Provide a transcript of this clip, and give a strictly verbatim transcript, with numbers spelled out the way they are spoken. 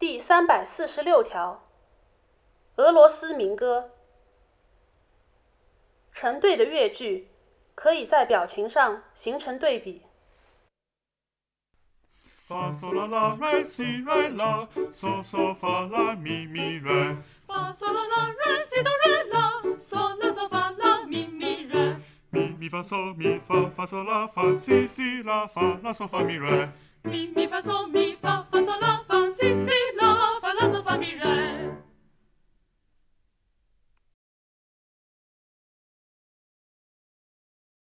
第三百四十六条，俄罗斯民歌。成对的乐句可以在表情上形成对比。 发嗦啦啦瑞西瑞啦，嗦嗦发啦咪咪瑞。 发嗦啦啦瑞西哆瑞啦，嗦啦嗦发啦咪咪瑞。 咪咪发嗦咪发发嗦啦发西西啦发啦嗦发咪瑞。 咪咪发嗦咪发